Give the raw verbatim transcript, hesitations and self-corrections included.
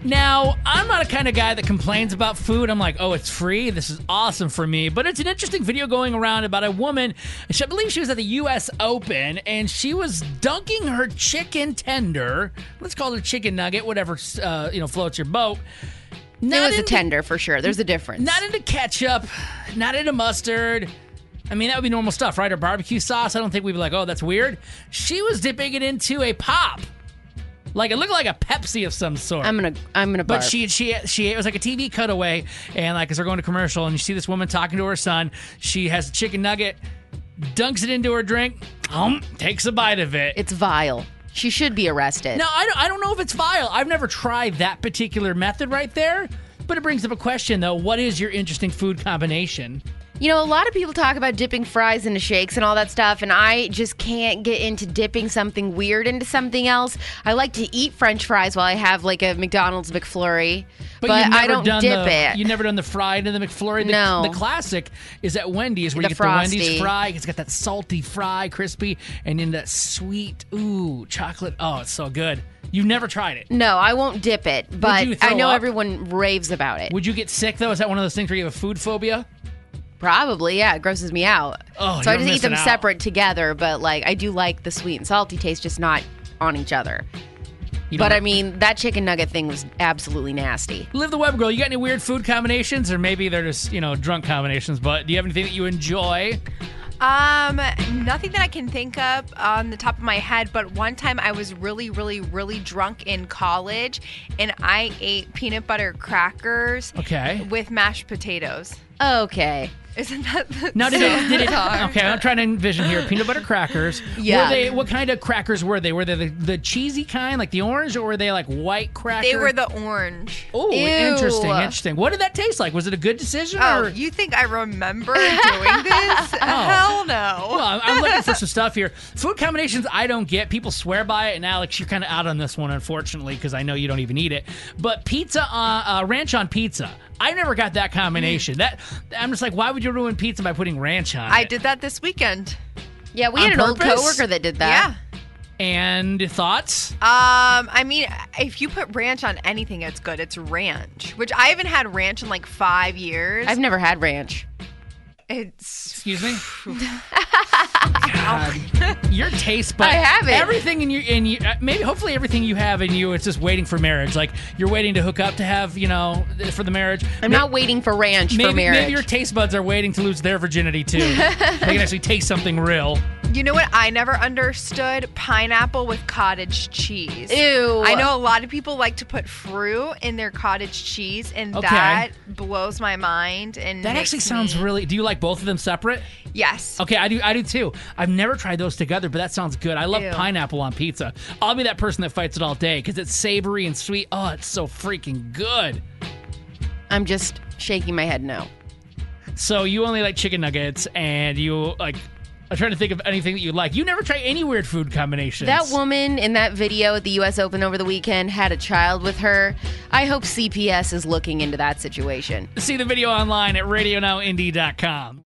Now, I'm not a kind of guy that complains about food. I'm like, oh, it's free. This is awesome for me. But it's an interesting video going around about a woman. I believe she was at the U S Open, and she was dunking her chicken tender. Let's call it a chicken nugget, whatever uh, you know floats your boat. Not it was into, a tender for sure. There's a difference. Not into ketchup, not into mustard. I mean, that would be normal stuff, right? Or barbecue sauce. I don't think we'd be like, oh, that's weird. She was dipping it into a pop. Like, it looked like a Pepsi of some sort. I'm gonna, I'm gonna. But barf. she, she, she. It was like a T V cutaway, and like as they're going to commercial, and you see this woman talking to her son. She has a chicken nugget, dunks it into her drink, um, takes a bite of it. It's vile. She should be arrested. No, I don't. I don't know if it's vile. I've never tried that particular method right there. But it brings up a question, though. What is your interesting food combination? You know, a lot of people talk about dipping fries into shakes and all that stuff, and I just can't get into dipping something weird into something else. I like to eat French fries while I have, like, a McDonald's McFlurry, but, but I don't dip the, it. You've never done the fried into the McFlurry? The, no. The classic is at Wendy's, where the you get Frosty. the Wendy's fry. It's got that salty fry, crispy, and then that sweet, ooh, chocolate. Oh, it's so good. You've never tried it? No, I won't dip it, but I know up? everyone raves about it. Would you get sick, though? Is that one of those things where you have a food phobia? Probably, yeah. It grosses me out. Oh, so I just eat them out. separate together, but like I do like the sweet and salty taste, just not on each other. But I mean, that chicken nugget thing was absolutely nasty. Live the Web Girl, you got any weird food combinations? Or maybe they're just, you know, drunk combinations, but do you have anything that you enjoy? Um, nothing that I can think of on the top of my head, but one time I was really, really, really drunk in college, and I ate peanut butter crackers okay. with mashed potatoes. Okay. Isn't that the now, did it, did it, okay, I'm trying to envision here. Peanut butter crackers. Yeah. Were they, what kind of crackers were they? Were they the, the cheesy kind, like the orange, or were they like white crackers? They were the orange. Oh, interesting, interesting. What did that taste like? Was it a good decision? Oh, or? You think I remember doing this? oh. Hell no. Well, I'm, I'm looking for some stuff here. Food combinations I don't get. People swear by it, and Alex, you're kind of out on this one, unfortunately, because I know you don't even eat it. But pizza, uh, uh, ranch on pizza. I never got that combination. That I'm just like, why would you ruin pizza by putting ranch on it? I did that this weekend. Yeah, we on had an purpose? old coworker that did that. Yeah. And thoughts? Um, I mean, if you put ranch on anything, it's good. It's ranch, which I haven't had ranch in like five years. I've never had ranch. It's excuse me. God, your taste buds. I have it. Everything in you, in you, maybe hopefully everything you have in you, it's just waiting for marriage. Like you're waiting to hook up to have, you know, for the marriage. I'm maybe, not waiting for ranch maybe, for marriage. Maybe your taste buds are waiting to lose their virginity too. They can actually taste something real. You know what I never understood? Pineapple with cottage cheese. Ew. I know a lot of people like to put fruit in their cottage cheese, and okay. that blows my mind. And that actually sounds me... really. Do you like both of them separate? Yes. Okay, I do. I do too. I've never tried those together, but that sounds good. I love Ew. pineapple on pizza. I'll be that person that fights it all day because it's savory and sweet. Oh, it's so freaking good. I'm just shaking my head no. So you only like chicken nuggets, and you like. I'm trying to think of anything that you like. You never try any weird food combinations. That woman in that video at the U S Open over the weekend had a child with her. I hope C P S is looking into that situation. See the video online at radio now indie dot com.